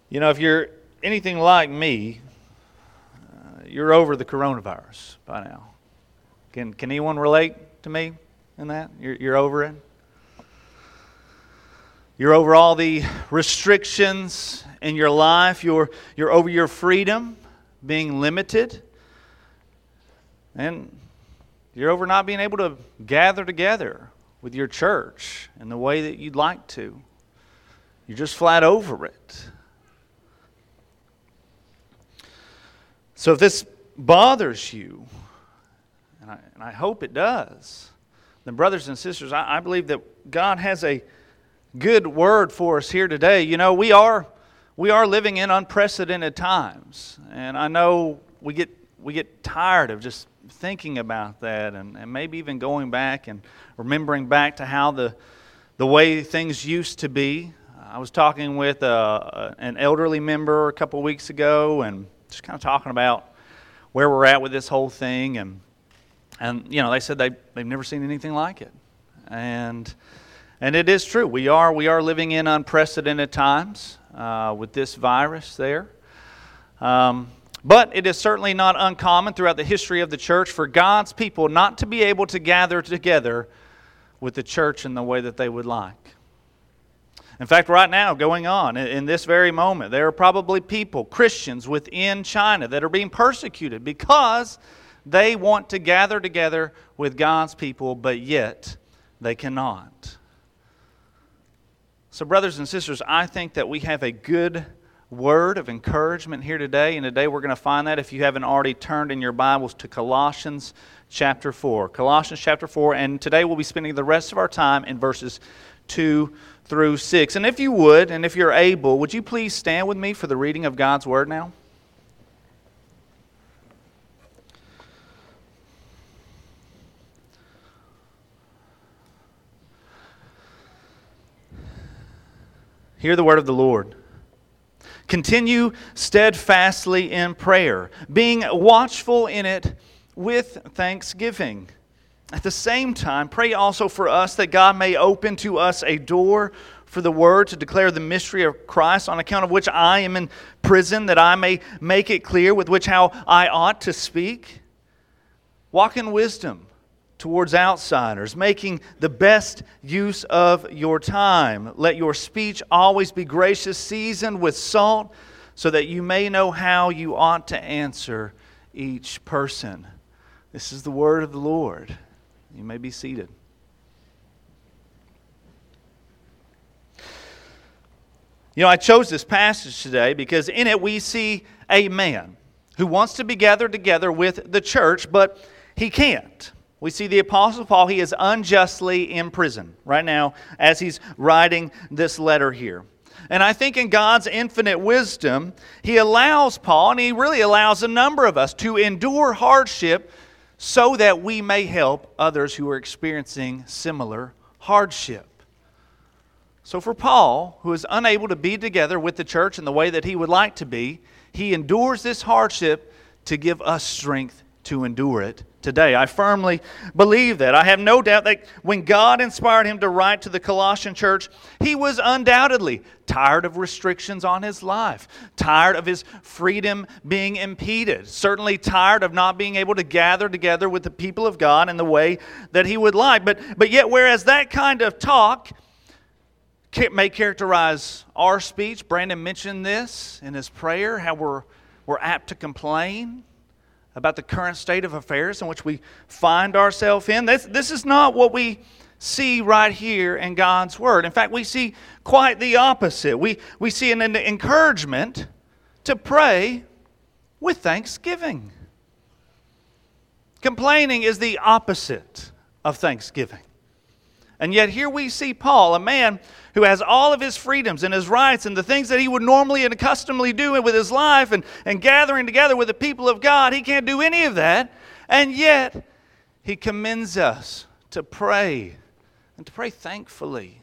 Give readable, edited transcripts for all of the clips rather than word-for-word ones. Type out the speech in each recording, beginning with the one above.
You know, if you're anything like me, you're over the coronavirus by now. Can anyone relate to me in that? You're over it? You're over all the restrictions in your life. You're over your freedom being limited. And you're over not being able to gather together with your church in the way that you'd like to. You're just flat over it. So if this bothers you, and I hope it does, then brothers and sisters, I believe that God has a good word for us here today. You know, we are living in unprecedented times, and I know we get tired of just thinking about that, and maybe even going back and remembering back to how the way things used to be. I was talking with an elderly member a couple weeks ago, and just kind of talking about where we're at with this whole thing, and you know, they said they've never seen anything like it, and it is true. We are living in unprecedented times with this virus there, but it is certainly not uncommon throughout the history of the church for God's people not to be able to gather together with the church in the way that they would like. In fact, right now, going on, in this very moment, there are probably people, Christians within China, that are being persecuted because they want to gather together with God's people, but yet they cannot. So, brothers and sisters, I think that we have a good word of encouragement here today, and today we're going to find that if you haven't already turned in your Bibles to Colossians chapter 4. Colossians chapter 4, and today we'll be spending the rest of our time in verses 2 through 6. And if you would, and if you're able, would you please stand with me for the reading of God's Word now? Hear the word of the Lord. Continue steadfastly in prayer, being watchful in it with thanksgiving. At the same time, pray also for us that God may open to us a door for the word to declare the mystery of Christ, on account of which I am in prison, that I may make it clear with which how I ought to speak. Walk in wisdom towards outsiders, making the best use of your time. Let your speech always be gracious, seasoned with salt, so that you may know how you ought to answer each person. This is the word of the Lord. You may be seated. You know, I chose this passage today because in it we see a man who wants to be gathered together with the church, but he can't. We see the Apostle Paul, he is unjustly in prison right now as he's writing this letter here. And I think in God's infinite wisdom, he allows Paul, and he really allows a number of us, to endure hardship so that we may help others who are experiencing similar hardship. So for Paul, who is unable to be together with the church in the way that he would like to be, he endures this hardship to give us strength to endure it today. I firmly believe that. I have no doubt that when God inspired him to write to the Colossian church, he was undoubtedly tired of restrictions on his life, tired of his freedom being impeded, certainly tired of not being able to gather together with the people of God in the way that he would like. But yet, whereas that kind of talk may characterize our speech, Brandon mentioned this in his prayer, how we're apt to complain about the current state of affairs in which we find ourselves in. This is not what we see right here in God's Word. In fact, we see quite the opposite. We see an encouragement to pray with thanksgiving. Complaining is the opposite of thanksgiving. And yet here we see Paul, a man who has all of his freedoms and his rights and the things that he would normally and accustomedly do with his life and gathering together with the people of God. He can't do any of that. And yet he commends us to pray and to pray thankfully.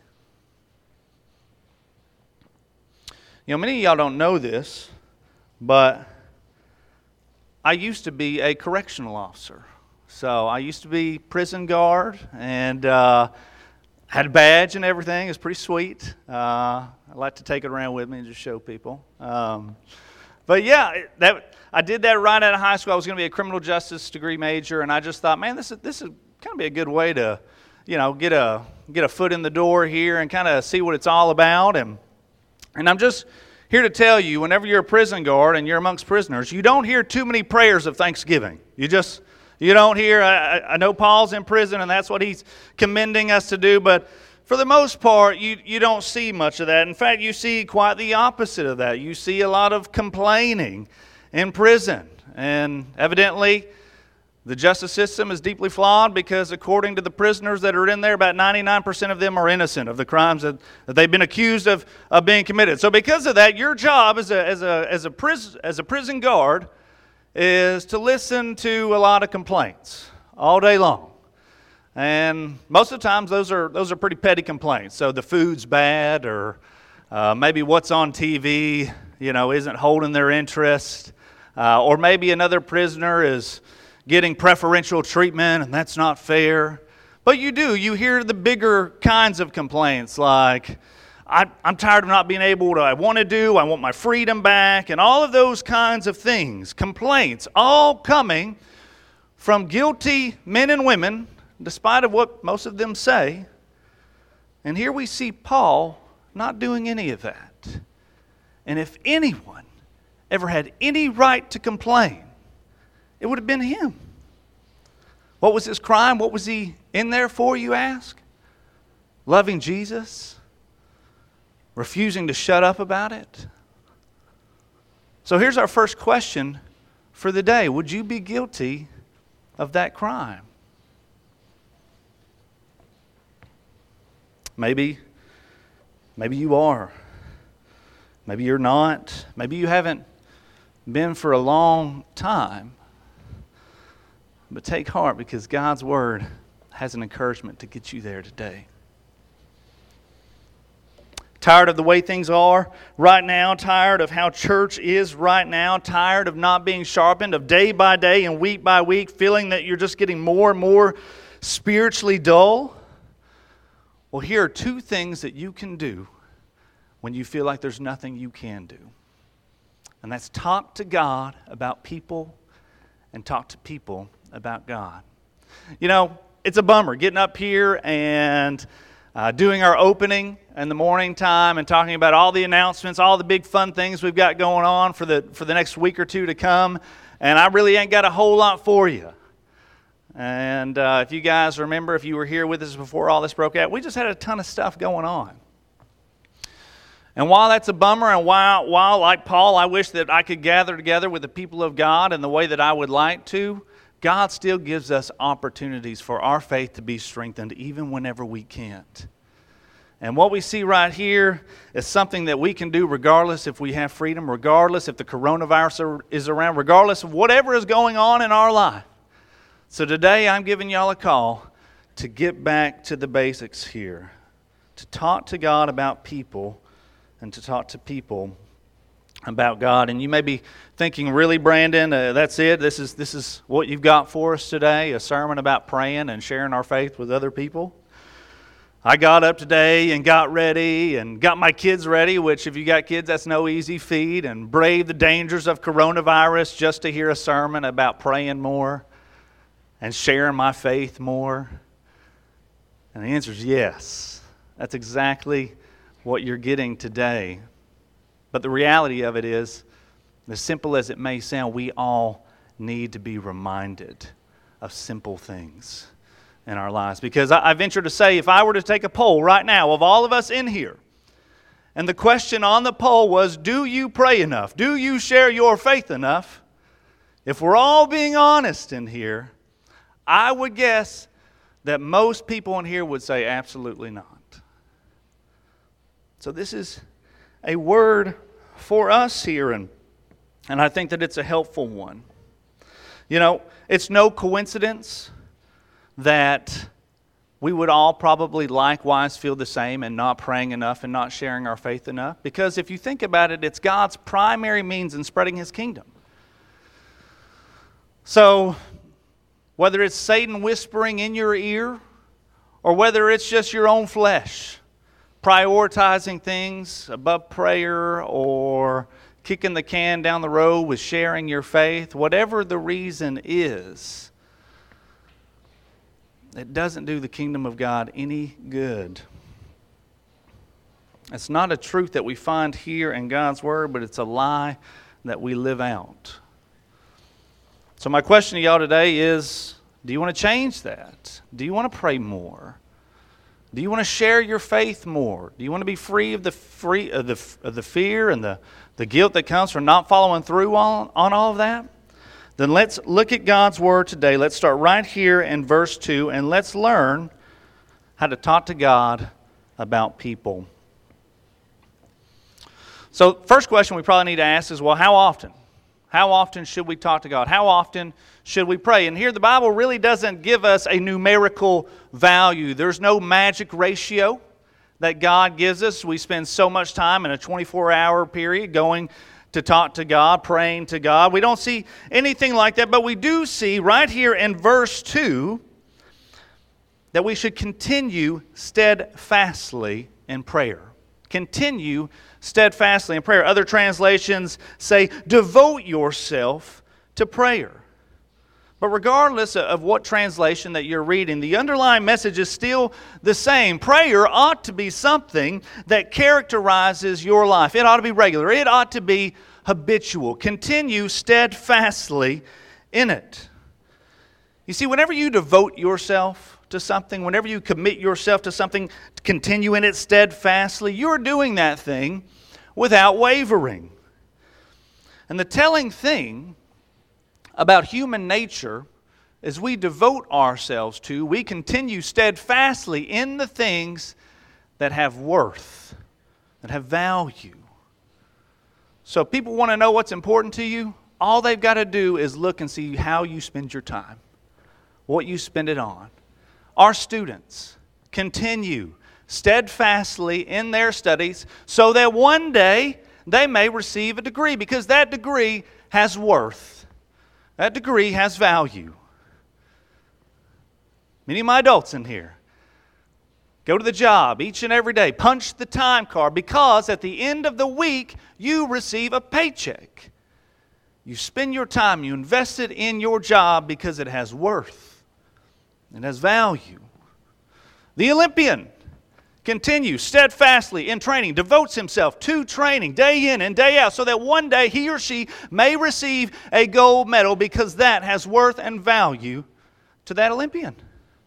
You know, many of y'all don't know this, but I used to be a correctional officer. So I used to be prison guard, and Had a badge and everything. It was pretty sweet. I like to take it around with me and just show people. But yeah, I did that right out of high school. I was going to be a criminal justice degree major, and I just thought, man, this is kind of be a good way to, get a foot in the door here and kind of see what it's all about. And I'm just here to tell you, whenever you're a prison guard and you're amongst prisoners, you don't hear too many prayers of thanksgiving. You don't hear, I know Paul's in prison and that's what he's commending us to do, but for the most part, you don't see much of that. In fact, you see quite the opposite of that. You see a lot of complaining in prison. And evidently, the justice system is deeply flawed because according to the prisoners that are in there, about 99% of them are innocent of the crimes that they've been accused of being committed. So because of that, your job as a prison guard is to listen to a lot of complaints all day long. And most of the times those are pretty petty complaints. So the food's bad, or maybe what's on TV, isn't holding their interest. Or maybe another prisoner is getting preferential treatment and that's not fair. But you hear the bigger kinds of complaints like, I'm tired of not being able to, I want my freedom back, and all of those kinds of things. Complaints, all coming from guilty men and women, despite of what most of them say. And here we see Paul not doing any of that. And if anyone ever had any right to complain, it would have been him. What was his crime? What was he in there for, you ask? Loving Jesus? Refusing to shut up about it? So here's our first question for the day. Would you be guilty of that crime? Maybe you are. Maybe you're not. Maybe you haven't been for a long time. But take heart, because God's Word has an encouragement to get you there today. Tired of the way things are right now, tired of how church is right now, tired of not being sharpened, of day by day and week by week, feeling that you're just getting more and more spiritually dull? Well, here are two things that you can do when you feel like there's nothing you can do. And that's talk to God about people and talk to people about God. It's a bummer getting up here and doing our opening in the morning time and talking about all the announcements, all the big fun things we've got going on for the next week or two to come. And I really ain't got a whole lot for you. And if you guys remember, if you were here with us before all this broke out, we just had a ton of stuff going on. And while that's a bummer, and while like Paul, I wish that I could gather together with the people of God in the way that I would like to, God still gives us opportunities for our faith to be strengthened even whenever we can't. And what we see right here is something that we can do regardless if we have freedom, regardless if the coronavirus is around, regardless of whatever is going on in our life. So today I'm giving y'all a call to get back to the basics here, to talk to God about people and to talk to people about God. And you may be thinking, really, Brandon, that's it? This is what you've got for us today, a sermon about praying and sharing our faith with other people? I got up today and got ready and got my kids ready, which if you got kids, that's no easy feat, and braved the dangers of coronavirus just to hear a sermon about praying more and sharing my faith more. And the answer is yes. That's exactly what you're getting today. But the reality of it is, as simple as it may sound, we all need to be reminded of simple things in our lives. Because I venture to say, if I were to take a poll right now of all of us in here, and the question on the poll was, do you pray enough? Do you share your faith enough? If we're all being honest in here, I would guess that most people in here would say absolutely not. So this is a word for us here, and I think that it's a helpful one. It's no coincidence that we would all probably likewise feel the same and not praying enough and not sharing our faith enough. Because if you think about it, it's God's primary means in spreading His kingdom. So, whether it's Satan whispering in your ear, or whether it's just your own flesh, prioritizing things above prayer or kicking the can down the road with sharing your faith, whatever the reason is, it doesn't do the kingdom of God any good. It's not a truth that we find here in God's Word, but it's a lie that we live out. So my question to y'all today is, do you want to change that? Do you want to pray more? Do you want to share your faith more? Do you want to be free of the fear and the guilt that comes from not following through on all of that? Then let's look at God's Word today. Let's start right here in verse 2, and let's learn how to talk to God about people. So first question we probably need to ask is, well, how often? How often should we talk to God? How often should we pray? And here the Bible really doesn't give us a numerical value. There's no magic ratio that God gives us. We spend so much time in a 24-hour period going to talk to God, praying to God. We don't see anything like that, but we do see right here in verse 2 that we should continue steadfastly in prayer. Continue steadfastly in prayer. Other translations say, devote yourself to prayer. But regardless of what translation that you're reading, the underlying message is still the same. Prayer ought to be something that characterizes your life. It ought to be regular. It ought to be habitual. Continue steadfastly in it. You see, whenever you devote yourself to something, whenever you commit yourself to something, continue in it steadfastly, you're doing that thing without wavering. And the telling thing about human nature is we devote ourselves to, we continue steadfastly in the things that have worth, that have value. So if people want to know what's important to you, all they've got to do is look and see how you spend your time, what you spend it on. Our students continue steadfastly in their studies so that one day they may receive a degree, because that degree has worth. That degree has value. Many of my adults in here go to the job each and every day, punch the time card, because at the end of the week you receive a paycheck. You spend your time, you invest it in your job because it has worth. It has value. The Olympian continues steadfastly in training, devotes himself to training day in and day out so that one day he or she may receive a gold medal, because that has worth and value to that Olympian.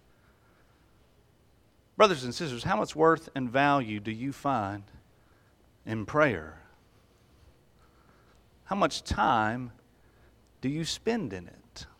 Brothers and sisters, how much worth and value do you find in prayer? How much time do you spend in it?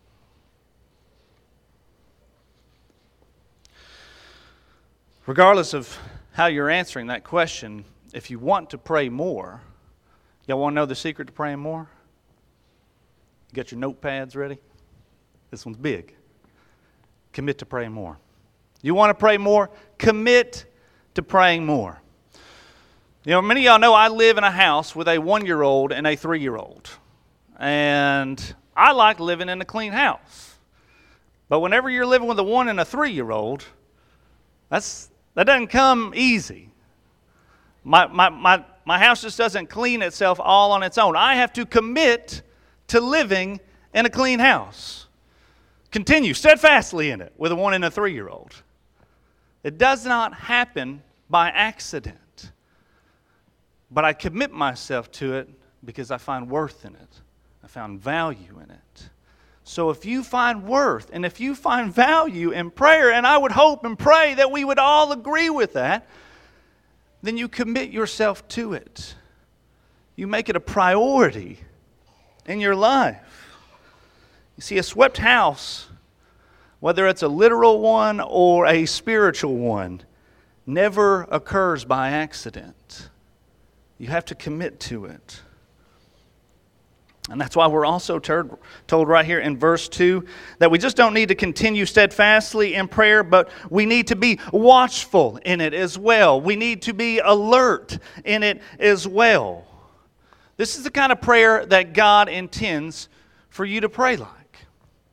Regardless of how you're answering that question, if you want to pray more, y'all want to know the secret to praying more? You got your notepads ready? This one's big. Commit to praying more. You want to pray more? Commit to praying more. You know, many of y'all know I live in a house with a 1-year-old and a 3-year-old. And I like living in a clean house. But whenever you're living with a 1 and a 3-year-old, that doesn't come easy. My house just doesn't clean itself all on its own. I have to commit to living in a clean house. Continue steadfastly in it with a 1 and a 3-year-old. It does not happen by accident. But I commit myself to it because I find worth in it. I found value in it. So if you find worth and if you find value in prayer, and I would hope and pray that we would all agree with that, then you commit yourself to it. You make it a priority in your life. You see, a swept house, whether it's a literal one or a spiritual one, never occurs by accident. You have to commit to it. And that's why we're also told right here in verse 2 that we just don't need to continue steadfastly in prayer, but we need to be watchful in it as well. We need to be alert in it as well. This is the kind of prayer that God intends for you to pray like.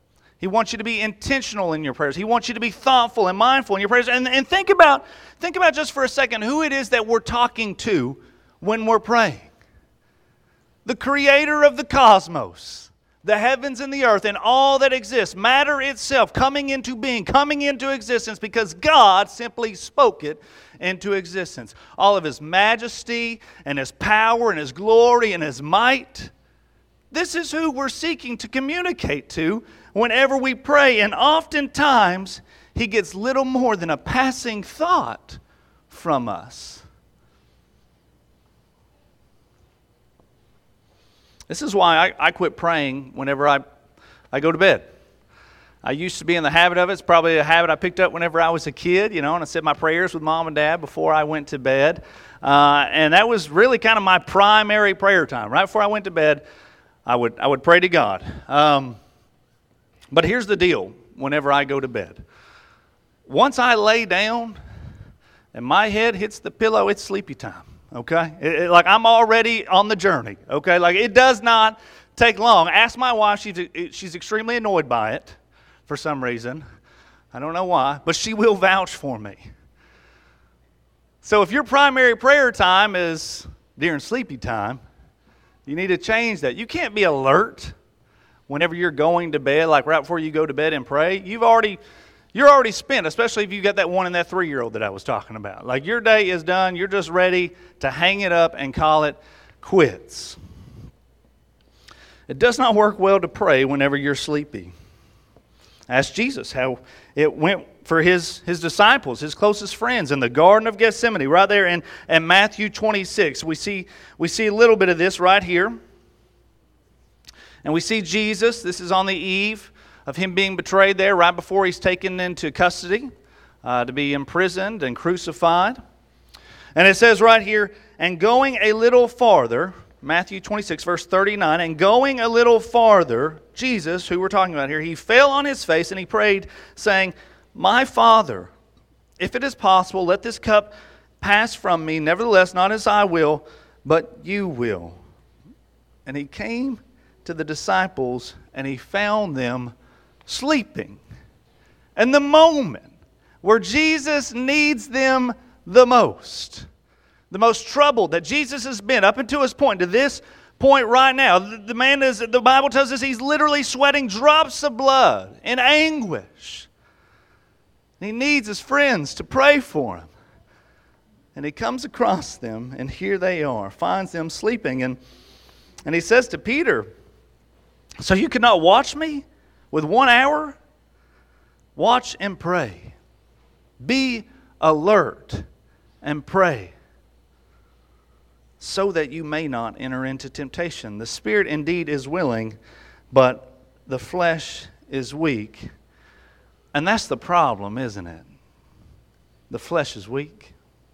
He wants you to be intentional in your prayers. He wants you to be thoughtful and mindful in your prayers. And think about just for a second who it is that we're talking to when we're praying. The creator of the cosmos, the heavens and the earth, and all that exists, matter itself coming into being, coming into existence because God simply spoke it into existence. All of His majesty and His power and His glory and His might. This is who we're seeking to communicate to whenever we pray, and oftentimes He gets little more than a passing thought from us. This is why I quit praying whenever I go to bed. I used to be in the habit of it. It's probably a habit I picked up whenever I was a kid, and I said my prayers with Mom and Dad before I went to bed. And that was really kind of my primary prayer time. Right before I went to bed, I would pray to God. But here's the deal whenever I go to bed. Once I lay down and my head hits the pillow, it's sleepy time. Okay? Like I'm already on the journey. Okay? Like it does not take long. Ask my wife. She's extremely annoyed by it for some reason. I don't know why. But she will vouch for me. So if your primary prayer time is during sleepy time, you need to change that. You can't be alert whenever you're going to bed, like right before you go to bed and pray. You're already spent, especially if you got that 1 and that 3-year-old that I was talking about. Like your day is done. You're just ready to hang it up and call it quits. It does not work well to pray whenever you're sleepy. Ask Jesus how it went for his disciples, his closest friends in the Garden of Gethsemane, right there in Matthew 26. We see a little bit of this right here. And we see Jesus, this is on the eve of Him being betrayed there, right before He's taken into custody to be imprisoned and crucified. And it says right here, and going a little farther, Matthew 26, verse 39, and going a little farther, Jesus, who we're talking about here, He fell on His face and He prayed, saying, My Father, if it is possible, let this cup pass from me. Nevertheless, not as I will, but You will. And He came to the disciples and He found them sleeping. And the moment where Jesus needs them the most troubled that Jesus has been up until this point, to this point right now, the man is, the Bible tells us he's literally sweating drops of blood in anguish. He needs his friends to pray for him. And He comes across them, and here they are, finds them sleeping. And He says to Peter, so you could not watch me with 1 hour? Watch and pray. Be alert and pray, so that you may not enter into temptation. The spirit indeed is willing, but the flesh is weak. And that's the problem, isn't it? The flesh is weak.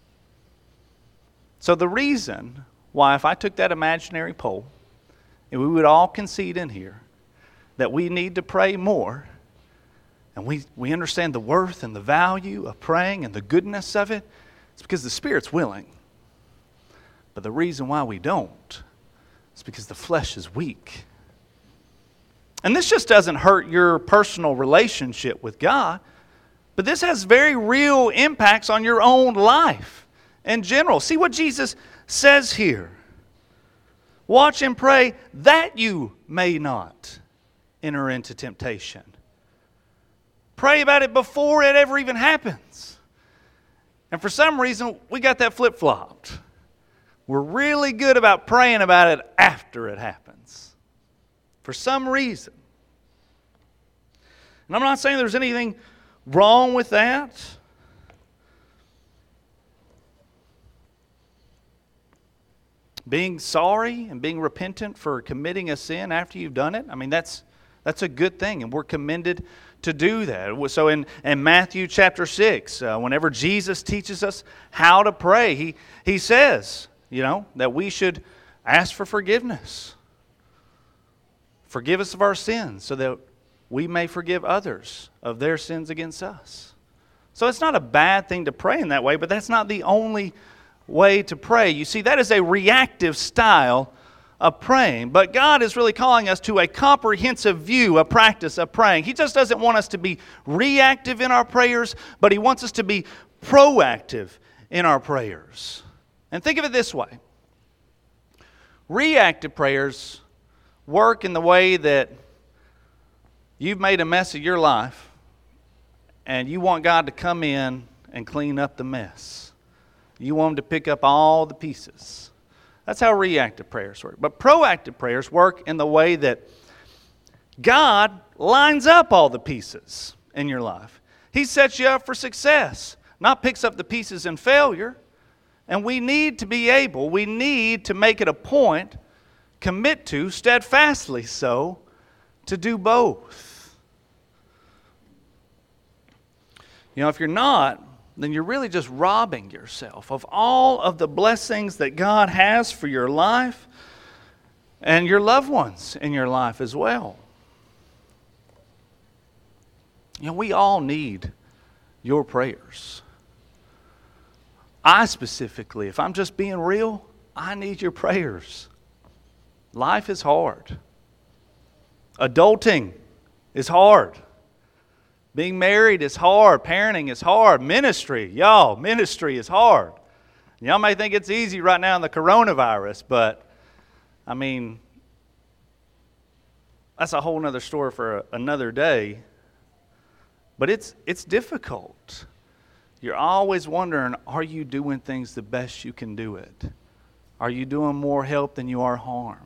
So the reason why, if I took that imaginary poll, and we would all concede in here that we need to pray more, and we understand the worth and the value of praying and the goodness of it, it's because the Spirit's willing. But the reason why we don't is because the flesh is weak. And this just doesn't hurt your personal relationship with God, but this has very real impacts on your own life in general. See what Jesus says here. Watch and pray that you may not enter into temptation. Pray about it before it ever even happens. And for some reason, we got that flip-flopped. We're really good about praying about it after it happens. For some reason. And I'm not saying there's anything wrong with that. Being sorry and being repentant for committing a sin after you've done it, I mean, that's a good thing, and we're commended to do that. So in Matthew chapter 6, whenever Jesus teaches us how to pray, he says, that we should ask for forgiveness. Forgive us of our sins so that we may forgive others of their sins against us. So it's not a bad thing to pray in that way, but that's not the only way to pray. You see, that is a reactive style of praying. But God is really calling us to a comprehensive view, a practice of praying. He just doesn't want us to be reactive in our prayers, but He wants us to be proactive in our prayers. And think of it this way. Reactive prayers work in the way that you've made a mess of your life and you want God to come in and clean up the mess. You want Him to pick up all the pieces. That's how reactive prayers work. But proactive prayers work in the way that God lines up all the pieces in your life. He sets you up for success, not picks up the pieces in failure. And we need to make it a point, commit to, steadfastly so, to do both. You know, if you're not, then you're really just robbing yourself of all of the blessings that God has for your life and your loved ones in your life as well. You know, we all need your prayers. I specifically, if I'm just being real, I need your prayers. Life is hard. Adulting is hard. Being married is hard. Parenting is hard. Ministry is hard. Y'all may think it's easy right now in the coronavirus, but I mean, that's a whole other story for another day. But it's difficult. You're always wondering, are you doing things the best you can do it? Are you doing more help than you are harm?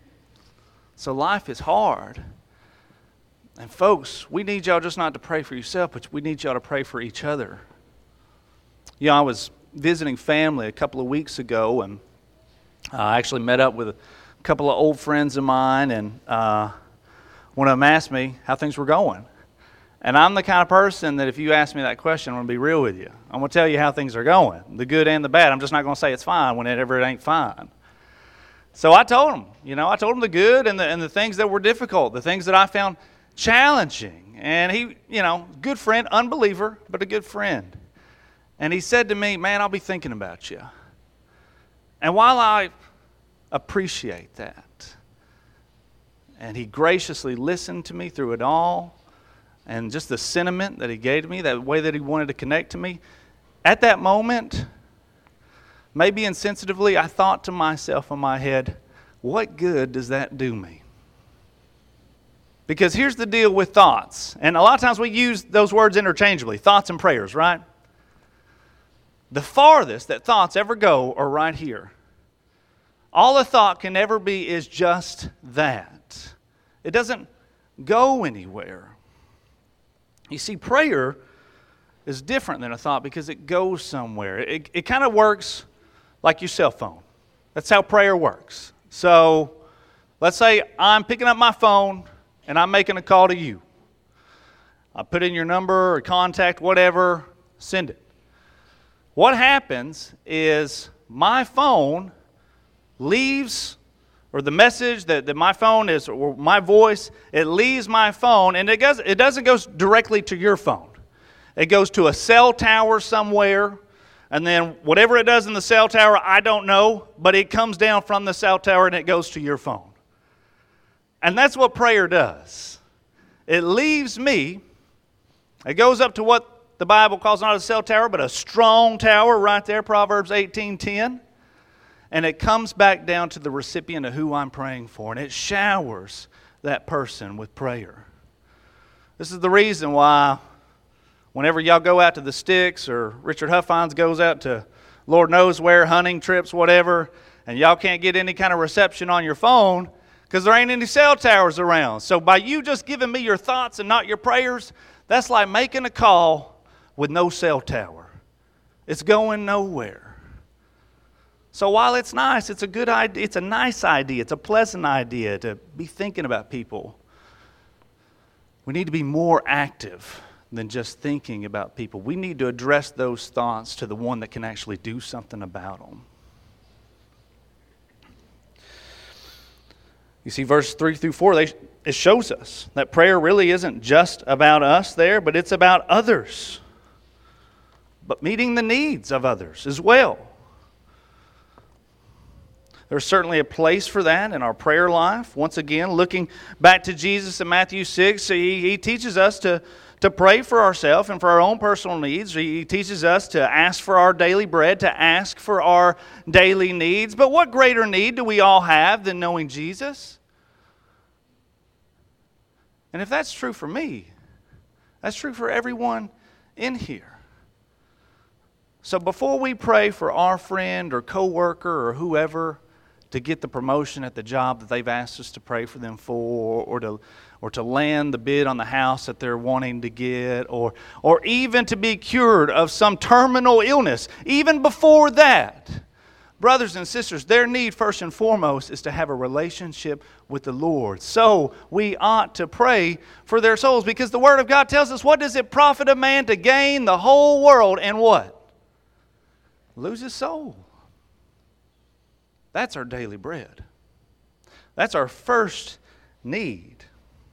So life is hard. And folks, we need y'all just not to pray for yourself, but we need y'all to pray for each other. You know, I was visiting family a couple of weeks ago, and I actually met up with a couple of old friends of mine, and one of them asked me how things were going. And I'm the kind of person that if you ask me that question, I'm going to be real with you. I'm going to tell you how things are going, the good and the bad. I'm just not going to say it's fine whenever it ain't fine. So I told them, the good and the things that were difficult, the things that I found challenging. And he, good friend, unbeliever, but a good friend. And he said to me, man, I'll be thinking about you. And while I appreciate that, and he graciously listened to me through it all, and just the sentiment that he gave to me, that way that he wanted to connect to me, at that moment, maybe insensitively, I thought to myself in my head, what good does that do me? Because here's the deal with thoughts. And a lot of times we use those words interchangeably, thoughts and prayers, right? The farthest that thoughts ever go are right here. All a thought can ever be is just that. It doesn't go anywhere. You see, prayer is different than a thought because it goes somewhere. It kind of works like your cell phone. That's how prayer works. So let's say I'm picking up my phone and I'm making a call to you. I put in your number or contact, whatever, send it. What happens is my phone leaves, or the message that my phone is, or my voice, it leaves my phone, and it doesn't go directly to your phone. It goes to a cell tower somewhere, and then whatever it does in the cell tower, I don't know, but it comes down from the cell tower and it goes to your phone. And that's what prayer does. It leaves me, it goes up to what the Bible calls not a cell tower, but a strong tower right there, Proverbs 18:10. And it comes back down to the recipient of who I'm praying for. And it showers that person with prayer. This is the reason why whenever y'all go out to the sticks, or Richard Huffines goes out to Lord knows where, hunting trips, whatever, and y'all can't get any kind of reception on your phone because there ain't any cell towers around. So by you just giving me your thoughts and not your prayers, that's like making a call with no cell tower. It's going nowhere. So while it's nice, it's a good idea, it's a nice idea, it's a pleasant idea to be thinking about people, we need to be more active than just thinking about people. We need to address those thoughts to the one that can actually do something about them. You see, verse 3 through 4, it shows us that prayer really isn't just about us there, but it's about others. But meeting the needs of others as well. There's certainly a place for that in our prayer life. Once again, looking back to Jesus in Matthew 6, he teaches us to pray for ourselves and for our own personal needs. He teaches us to ask for our daily bread, to ask for our daily needs. But what greater need do we all have than knowing Jesus? And if that's true for me, that's true for everyone in here. So before we pray for our friend or coworker or whoever to get the promotion at the job that they've asked us to pray for them for, or to land the bid on the house that they're wanting to get, or even to be cured of some terminal illness, even before that, brothers and sisters, their need first and foremost is to have a relationship with the Lord. So we ought to pray for their souls, because the Word of God tells us, what does it profit a man to gain the whole world and what? Lose his soul. That's our daily bread. That's our first need.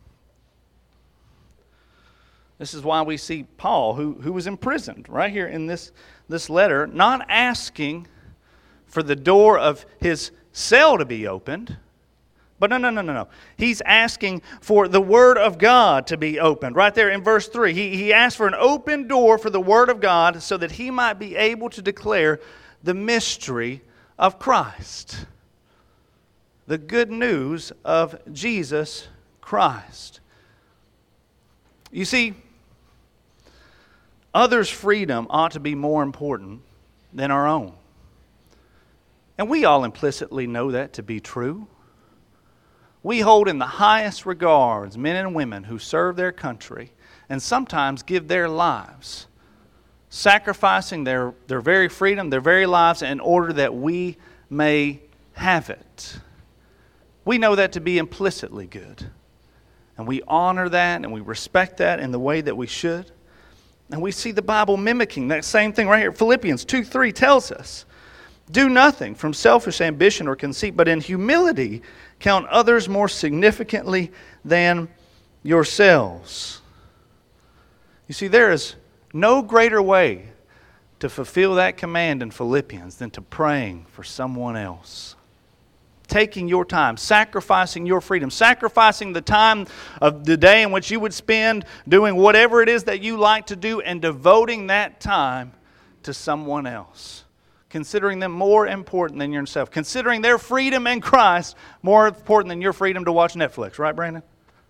This is why we see Paul, who was imprisoned right here in this letter, not asking for the door of his cell to be opened. But no. He's asking for the Word of God to be opened. Right there in verse 3, he asked for an open door for the Word of God so that he might be able to declare the mystery of Christ. The good news of Jesus Christ. You see, others' freedom ought to be more important than our own. And we all implicitly know that to be true. We hold in the highest regards men and women who serve their country and sometimes give their lives, sacrificing their very freedom, their very lives, in order that we may have it. We know that to be implicitly good. And we honor that and we respect that in the way that we should. And we see the Bible mimicking that same thing right here. Philippians 2:3 tells us, do nothing from selfish ambition or conceit, but in humility count others more significantly than yourselves. You see, there is no greater way to fulfill that command in Philippians than to praying for someone else. Taking your time, sacrificing your freedom, sacrificing the time of the day in which you would spend doing whatever it is that you like to do and devoting that time to someone else. Considering them more important than yourself. Considering their freedom in Christ more important than your freedom to watch Netflix. Right, Brandon?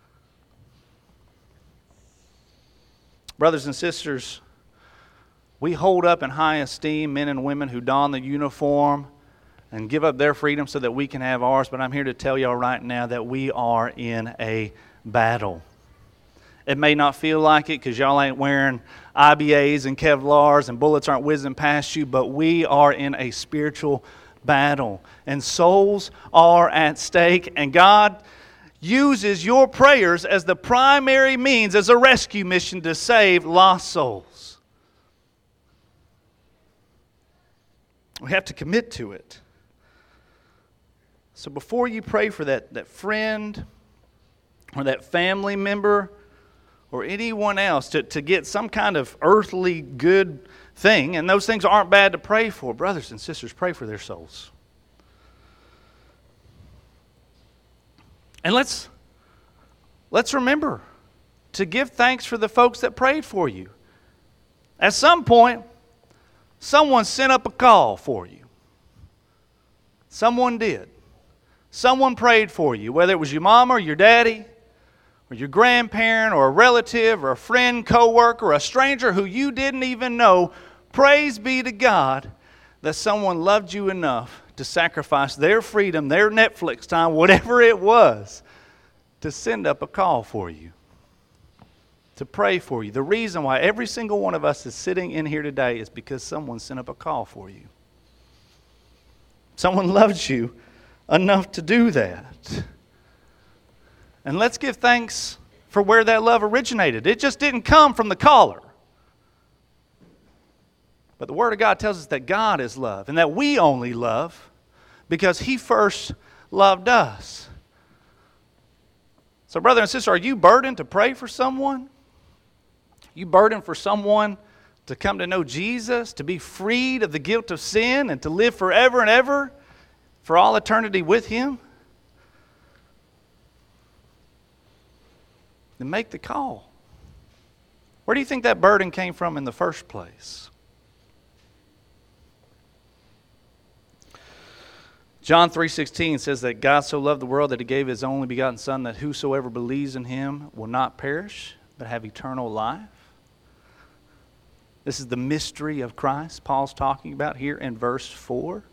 Brothers and sisters, we hold up in high esteem men and women who don the uniform and give up their freedom so that we can have ours. But I'm here to tell y'all right now that we are in a battle. It may not feel like it because y'all ain't wearing IBAs and Kevlars and bullets aren't whizzing past you, but we are in a spiritual battle. And souls are at stake, and God uses your prayers as the primary means, as a rescue mission to save lost souls. We have to commit to it. So before you pray for that friend or that family member or anyone else to get some kind of earthly good thing, and those things aren't bad to pray for, brothers and sisters, pray for their souls. And let's remember to give thanks for the folks that prayed for you. At some point, someone sent up a call for you. Someone did. Someone prayed for you, whether it was your mom or your daddy, or your grandparent, or a relative, or a friend, coworker, or a stranger who you didn't even know. Praise be to God that someone loved you enough to sacrifice their freedom, their Netflix time, whatever it was, to send up a call for you, to pray for you. The reason why every single one of us is sitting in here today is because someone sent up a call for you. Someone loved you enough to do that. And let's give thanks for where that love originated. It just didn't come from the caller. But the Word of God tells us that God is love and that we only love because He first loved us. So brother and sister, are you burdened to pray for someone? You burdened for someone to come to know Jesus, to be freed of the guilt of sin and to live forever and ever for all eternity with Him, then make the call. Where do you think that burden came from in the first place? John 3:16 says that God so loved the world that He gave His only begotten Son, that whosoever believes in Him will not perish, but have eternal life. This is the mystery of Christ Paul's talking about here in verse 4.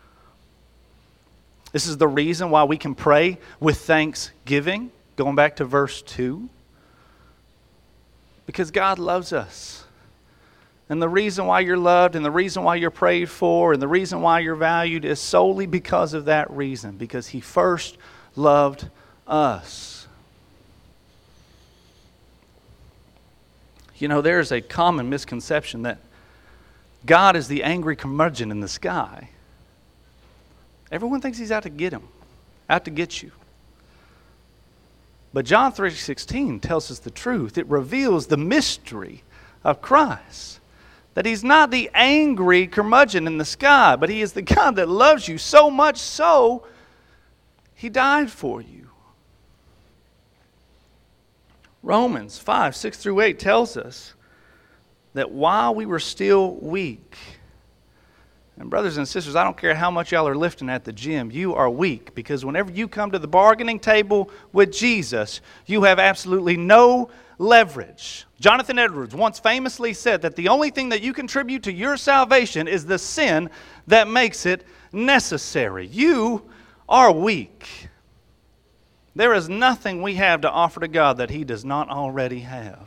This is the reason why we can pray with thanksgiving, going back to verse 2. Because God loves us. And the reason why you're loved, and the reason why you're prayed for, and the reason why you're valued is solely because of that reason. Because He first loved us. You know, there's a common misconception that God is the angry curmudgeon in the sky. Everyone thinks He's out to get him, out to get you. But John 3:16 tells us the truth. It reveals the mystery of Christ. That He's not the angry curmudgeon in the sky, but He is the God that loves you so much so He died for you. Romans 5:6-8 tells us that while we were still weak, and brothers and sisters, I don't care how much y'all are lifting at the gym, you are weak, because whenever you come to the bargaining table with Jesus, you have absolutely no leverage. Jonathan Edwards once famously said that the only thing that you contribute to your salvation is the sin that makes it necessary. You are weak. There is nothing we have to offer to God that He does not already have.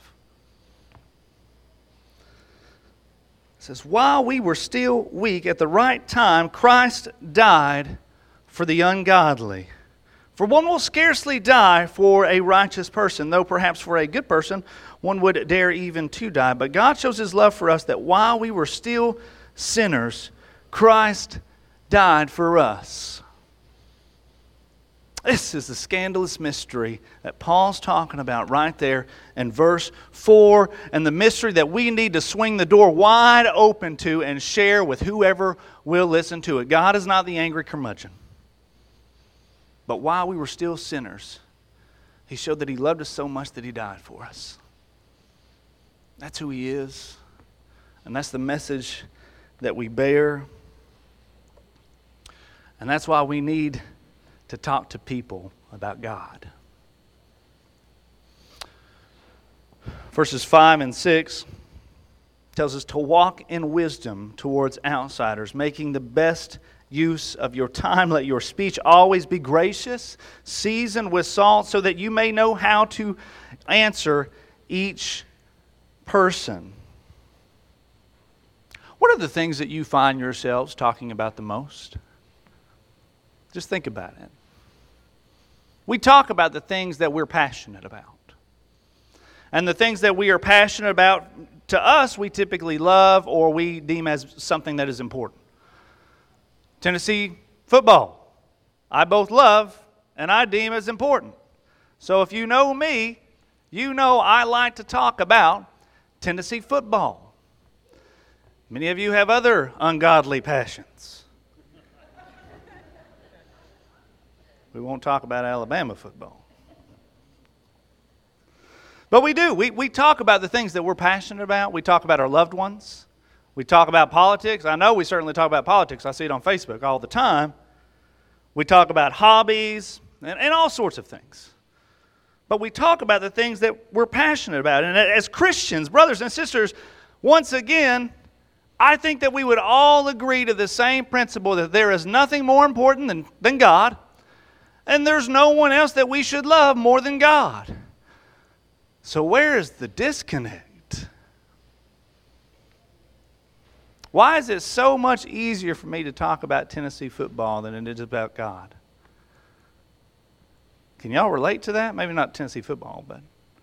It says, while we were still weak, at the right time, Christ died for the ungodly. For one will scarcely die for a righteous person, though perhaps for a good person one would dare even to die. But God shows His love for us that while we were still sinners, Christ died for us. This is the scandalous mystery that Paul's talking about right there in verse 4, and the mystery that we need to swing the door wide open to and share with whoever will listen to it. God is not the angry curmudgeon. But while we were still sinners, He showed that He loved us so much that He died for us. That's who He is. And that's the message that we bear. And that's why we need to talk to people about God. Verses 5 and 6 tells us to walk in wisdom towards outsiders, making the best use of your time. Let your speech always be gracious, seasoned with salt, so that you may know how to answer each person. What are the things that you find yourselves talking about the most? Just think about it. We talk about the things that we're passionate about. And the things that we are passionate about, to us, we typically love or we deem as something that is important. Tennessee football, I both love and I deem as important. So if you know me, you know I like to talk about Tennessee football. Many of you have other ungodly passions. We won't talk about Alabama football. But we do. We talk about the things that we're passionate about. We talk about our loved ones. We talk about politics. I know we certainly talk about politics. I see it on Facebook all the time. We talk about hobbies and all sorts of things. But we talk about the things that we're passionate about. And as Christians, brothers and sisters, once again, I think that we would all agree to the same principle that there is nothing more important than God. And there's no one else that we should love more than God. So where is the disconnect? Why is it so much easier for me to talk about Tennessee football than it is about God? Can y'all relate to that? Maybe not Tennessee football, but...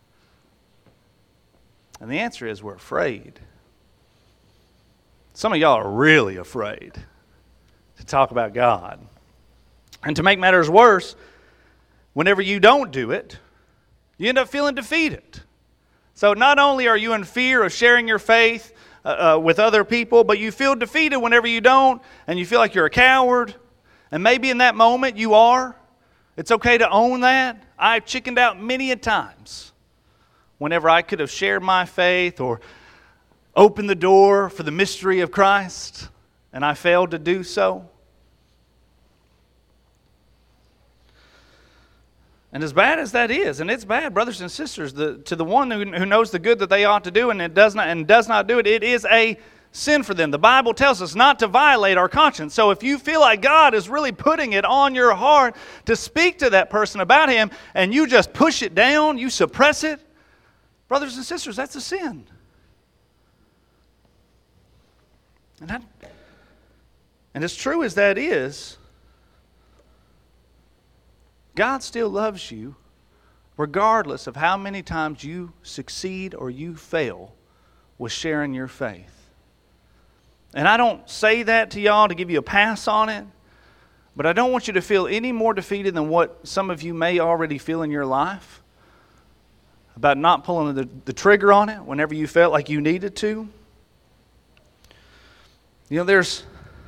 And the answer is we're afraid. Some of y'all are really afraid to talk about God. And to make matters worse, whenever you don't do it, you end up feeling defeated. So not only are you in fear of sharing your faith with other people, but you feel defeated whenever you don't, and you feel like you're a coward, And maybe in that moment you are. It's okay to own that. I've chickened out many a times whenever I could have shared my faith or opened the door for the mystery of Christ, and I failed to do so. And as bad as that is, and it's bad, brothers and sisters, to the one who knows the good that they ought to do and does not do it, it is a sin for them. The Bible tells us not to violate our conscience. So if you feel like God is really putting it on your heart to speak to that person about Him, and you just push it down, you suppress it, brothers and sisters, that's a sin. And as true as that is, God still loves you regardless of how many times you succeed or you fail with sharing your faith. And I don't say that to y'all to give you a pass on it, but I don't want you to feel any more defeated than what some of you may already feel in your life about not pulling the trigger on it whenever you felt like you needed to. You know, this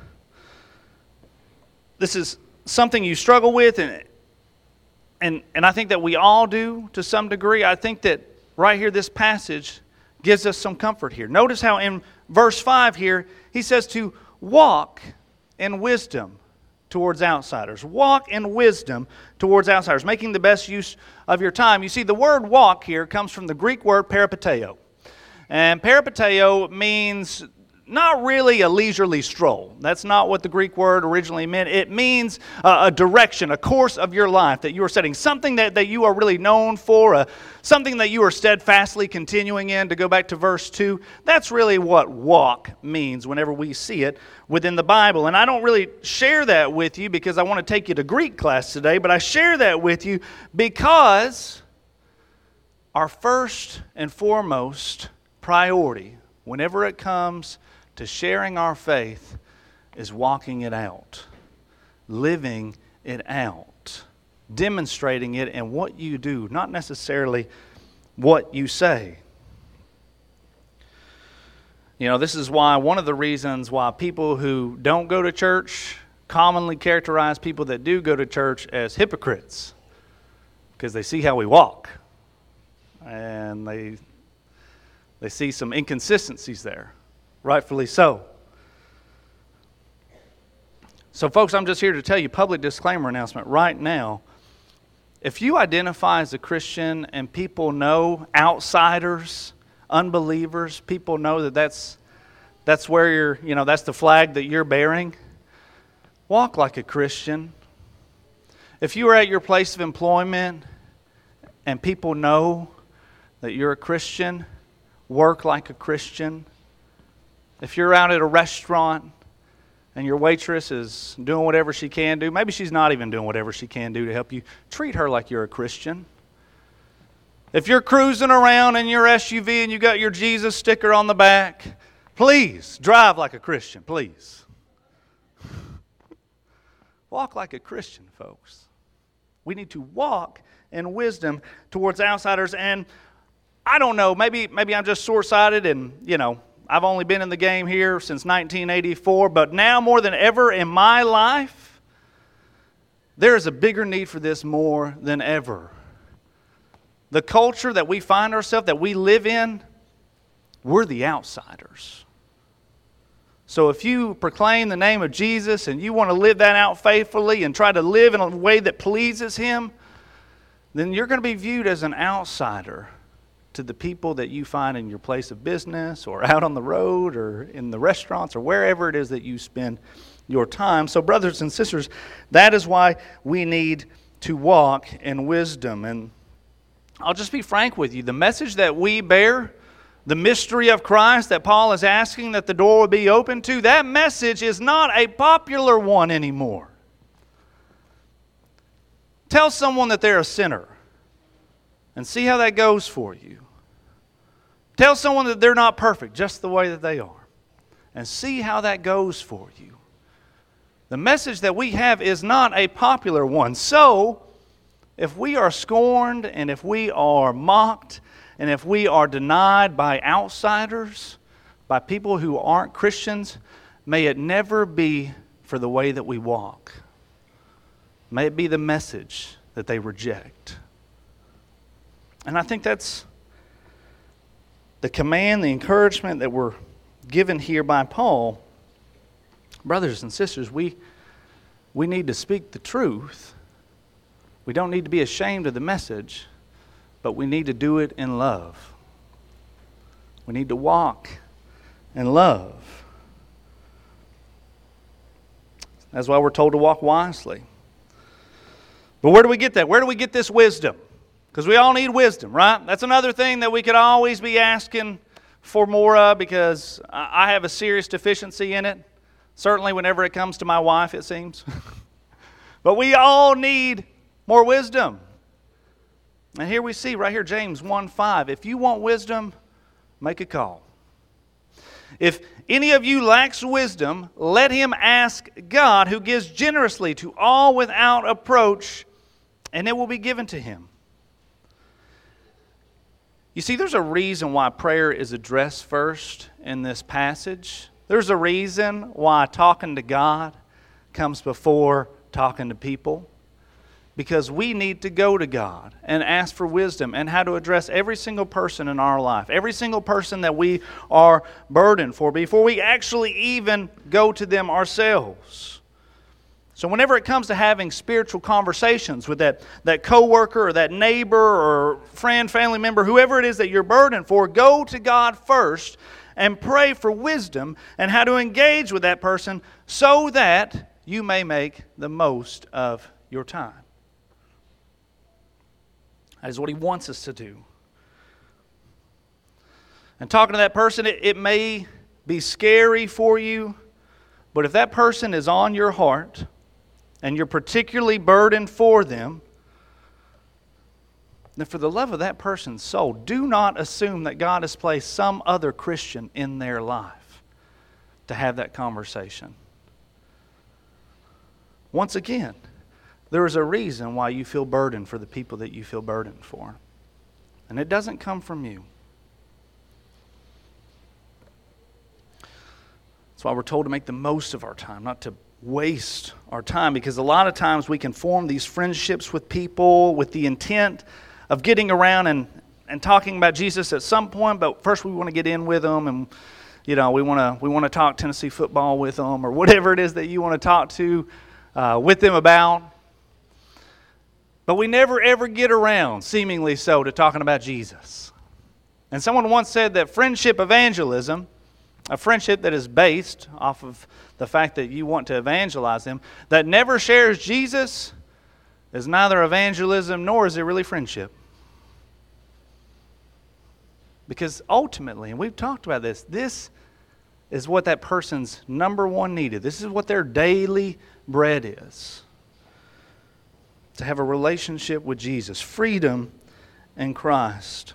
is something you struggle with, and I think that we all do to some degree. I think that right here, this passage gives us some comfort here. Notice how in verse 5 here, he says to walk in wisdom towards outsiders. Walk in wisdom towards outsiders, making the best use of your time. You see, the word walk here comes from the Greek word peripateo. And peripateo means not really a leisurely stroll. That's not what the Greek word originally meant. It means a direction, a course of your life that you are setting, something that you are really known for, something that you are steadfastly continuing in. To go back to verse 2, that's really what walk means whenever we see it within the Bible. And I don't really share that with you because I want to take you to Greek class today, but I share that with you because our first and foremost priority, whenever it comes to sharing our faith, is walking it out, living it out, demonstrating it in what you do, not necessarily what you say. You know, this is why one of the reasons why people who don't go to church commonly characterize people that do go to church as hypocrites, because they see how we walk, and they see some inconsistencies there. Rightfully so. So folks, I'm just here to tell you, public disclaimer announcement right now. If you identify as a Christian and people know, outsiders, unbelievers, people know that's where that's the flag that you're bearing, walk like a Christian. If you are at your place of employment and people know that you're a Christian, work like a Christian. If you're out at a restaurant and your waitress is doing whatever she can do, maybe she's not even doing whatever she can do to help you, treat her like you're a Christian. If you're cruising around in your SUV and you got your Jesus sticker on the back, please drive like a Christian, please. Walk like a Christian, folks. We need to walk in wisdom towards outsiders. And I don't know, maybe I'm just short-sighted and, I've only been in the game here since 1984, but now more than ever in my life, there is a bigger need for this more than ever. The culture that we find ourselves, that we live in, we're the outsiders. So if you proclaim the name of Jesus and you want to live that out faithfully and try to live in a way that pleases Him, then you're going to be viewed as an outsider to the people that you find in your place of business or out on the road or in the restaurants or wherever it is that you spend your time. So brothers and sisters, that is why we need to walk in wisdom. And I'll just be frank with you. The message that we bear, the mystery of Christ that Paul is asking that the door will be open to, that message is not a popular one anymore. Tell someone that they're a sinner and see how that goes for you. Tell someone that they're not perfect, just the way that they are, and see how that goes for you. The message that we have is not a popular one. So, if we are scorned and if we are mocked and if we are denied by outsiders, by people who aren't Christians, may it never be for the way that we walk. May it be the message that they reject. And I think that's the command, the encouragement that we're given here by Paul. Brothers and sisters, we need to speak the truth. We don't need to be ashamed of the message, but we need to do it in love. We need to walk in love. That's why we're told to walk wisely. But where do we get that? Where do we get this wisdom? Because we all need wisdom, right? That's another thing that we could always be asking for more of, because I have a serious deficiency in it. Certainly whenever it comes to my wife, it seems. But we all need more wisdom. And here we see right here, James 1:5. If you want wisdom, make a call. If any of you lacks wisdom, let him ask God, who gives generously to all without reproach, and it will be given to him. You see, there's a reason why prayer is addressed first in this passage. There's a reason why talking to God comes before talking to people. Because we need to go to God and ask for wisdom and how to address every single person in our life, every single person that we are burdened for, before we actually even go to them ourselves. So whenever it comes to having spiritual conversations with that coworker or that neighbor or friend, family member, whoever it is that you're burdened for, go to God first and pray for wisdom and how to engage with that person so that you may make the most of your time. That is what he wants us to do. And talking to that person, it may be scary for you, but if that person is on your heart and you're particularly burdened for them, then for the love of that person's soul, do not assume that God has placed some other Christian in their life to have that conversation. Once again, there is a reason why you feel burdened for the people that you feel burdened for. And it doesn't come from you. That's why we're told to make the most of our time, not to waste our time. Because a lot of times we can form these friendships with people with the intent of getting around and talking about Jesus at some point. But first we want to get in with them, and we want to talk Tennessee football with them, or whatever it is that you want to talk to with them about. But we never ever get around, seemingly so, to talking about Jesus. And someone once said that friendship evangelism, a friendship that is based off of the fact that you want to evangelize them, that never shares Jesus, is neither evangelism nor is it really friendship. Because ultimately, and we've talked about this is what that person's number one needed. This is what their daily bread is. To have a relationship with Jesus, freedom in Christ.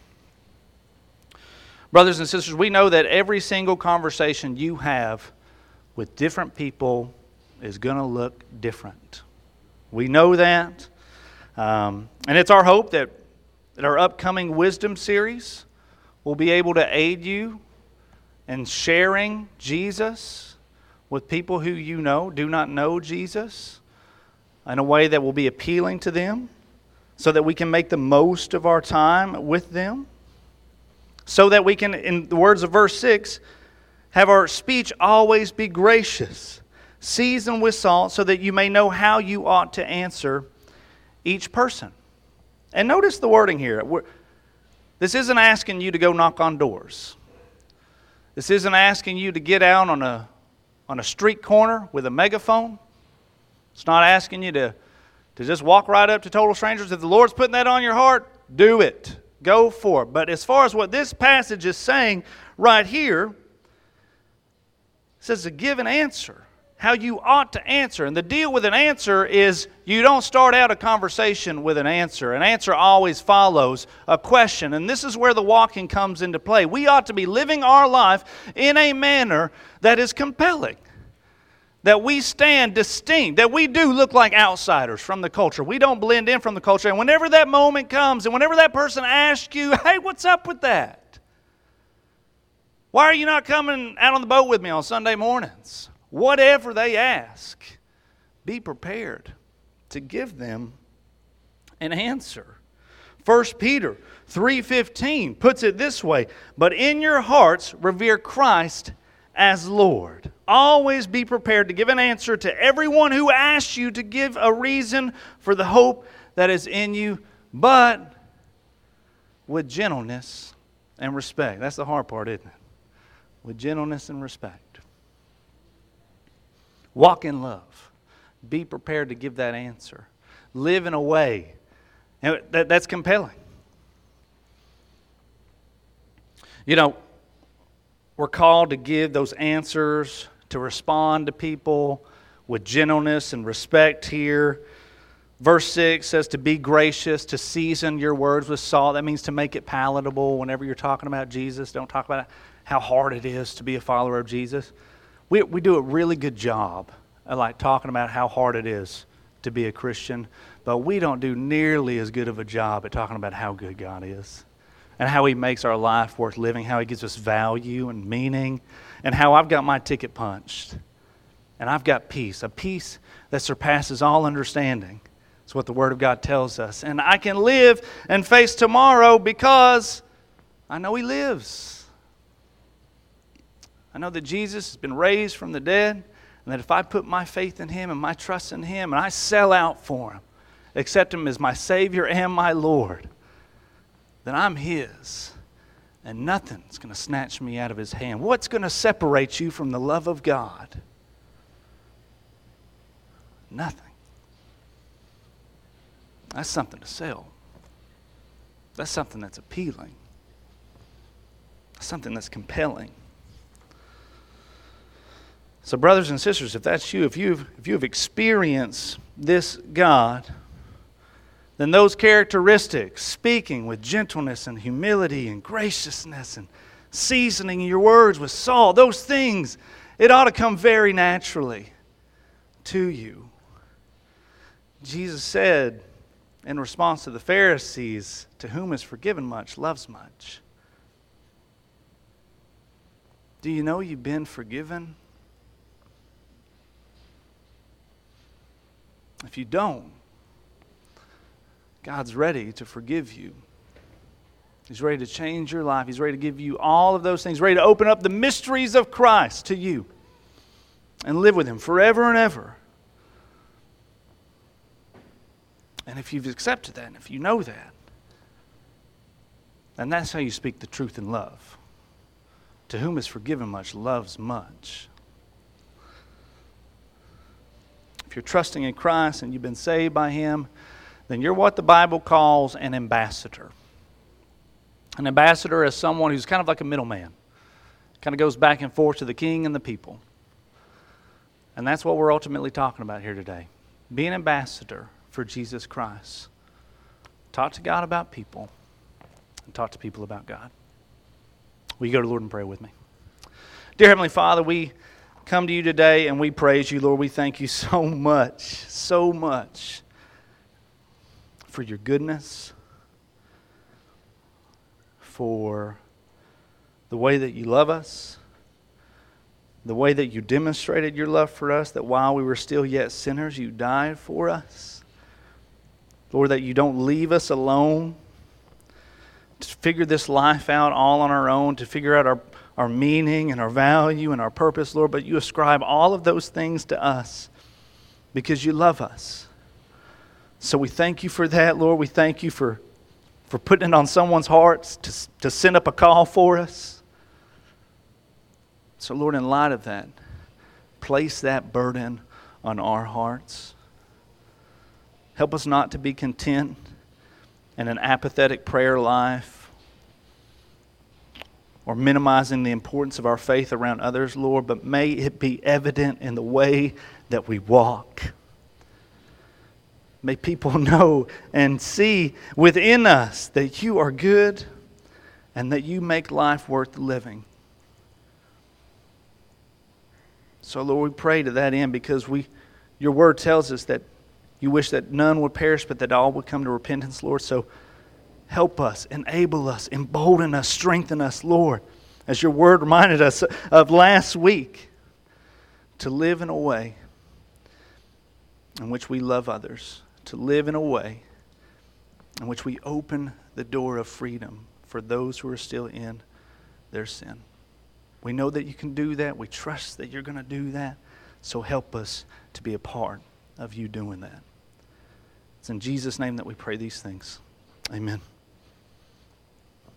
Brothers and sisters, we know that every single conversation you have with different people is going to look different. We know that. And it's our hope that our upcoming wisdom series will be able to aid you in sharing Jesus with people who you know do not know Jesus, in a way that will be appealing to them, so that we can make the most of our time with them, so that we can, in the words of verse 6, have our speech always be gracious, seasoned with salt, so that you may know how you ought to answer each person. And notice the wording here. This isn't asking you to go knock on doors. This isn't asking you to get out on a street corner with a megaphone. It's not asking you to just walk right up to total strangers. If the Lord's putting that on your heart, do it. Go for it. But as far as what this passage is saying right here, it says to give an answer, how you ought to answer. And the deal with an answer is you don't start out a conversation with an answer. An answer always follows a question. And this is where the walking comes into play. We ought to be living our life in a manner that is compelling. That we stand distinct, that we do look like outsiders from the culture. We don't blend in from the culture. And whenever that moment comes, and whenever that person asks you, hey, what's up with that? Why are you not coming out on the boat with me on Sunday mornings? Whatever they ask, be prepared. to give them an answer. 1 Peter 3:15 puts it this way, "But in your hearts revere Christ as Lord. Always be prepared to give an answer to everyone who asks you to give a reason for the hope that is in you, but with gentleness and respect." That's the hard part, isn't it? With gentleness and respect. Walk in love. Be prepared to give that answer. Live in a way that's compelling. You know, we're called to give those answers, to respond to people with gentleness and respect here. Verse 6 says to be gracious, to season your words with salt. That means to make it palatable whenever you're talking about Jesus. Don't talk about how hard it is to be a follower of Jesus. We do a really good job of like talking about how hard it is to be a Christian, but we don't do nearly as good of a job at talking about how good God is and how He makes our life worth living, how He gives us value and meaning, and how I've got my ticket punched and I've got peace, a peace that surpasses all understanding. It's what the Word of God tells us. And I can live and face tomorrow because I know He lives. I know that Jesus has been raised from the dead, and that if I put my faith in Him and my trust in Him and I sell out for Him, accept Him as my Savior and my Lord, then I'm His, and nothing's going to snatch me out of His hand. What's going to separate you from the love of God? Nothing. That's something to sell. That's something that's appealing. That's something that's compelling. So brothers and sisters, if that's you, if you've experienced this God, then those characteristics, speaking with gentleness and humility and graciousness and seasoning your words with salt, those things, it ought to come very naturally to you. Jesus said in response to the Pharisees, "To whom is forgiven much, loves much." Do you know you've been forgiven? If you don't, God's ready to forgive you. He's ready to change your life. He's ready to give you all of those things, ready to open up the mysteries of Christ to you and live with Him forever and ever. And if you've accepted that, and if you know that, then that's how you speak the truth in love. To whom is forgiven much, loves much. If you're trusting in Christ and you've been saved by Him, then you're what the Bible calls an ambassador. An ambassador is someone who's kind of like a middleman. Kind of goes back and forth to the king and the people. And that's what we're ultimately talking about here today. Be an ambassador for Jesus Christ. Talk to God about people and talk to people about God. Will you go to the Lord and pray with me? Dear Heavenly Father, we come to you today and we praise you, Lord. We thank you so much for your goodness, for the way that you love us, the way that you demonstrated your love for us, that while we were still yet sinners, you died for us. Lord, that you don't leave us alone to figure this life out all on our own, to figure out our meaning and our value and our purpose, Lord, but you ascribe all of those things to us because you love us. So we thank you for that, Lord. We thank you for putting it on someone's hearts to send up a call for us. So, Lord, in light of that, place that burden on our hearts. Help us not to be content in an apathetic prayer life or minimizing the importance of our faith around others, Lord, but may it be evident in the way that we walk. May people know and see within us that you are good and that you make life worth living. So, Lord, we pray to that end because your word tells us that you wish that none would perish but that all would come to repentance, Lord. So help us, enable us, embolden us, strengthen us, Lord, as your word reminded us of last week, to live in a way in which we love others, to live in a way in which we open the door of freedom for those who are still in their sin. We know that you can do that. We trust that you're going to do that. So help us to be a part of you doing that. It's in Jesus' name that we pray these things. Amen.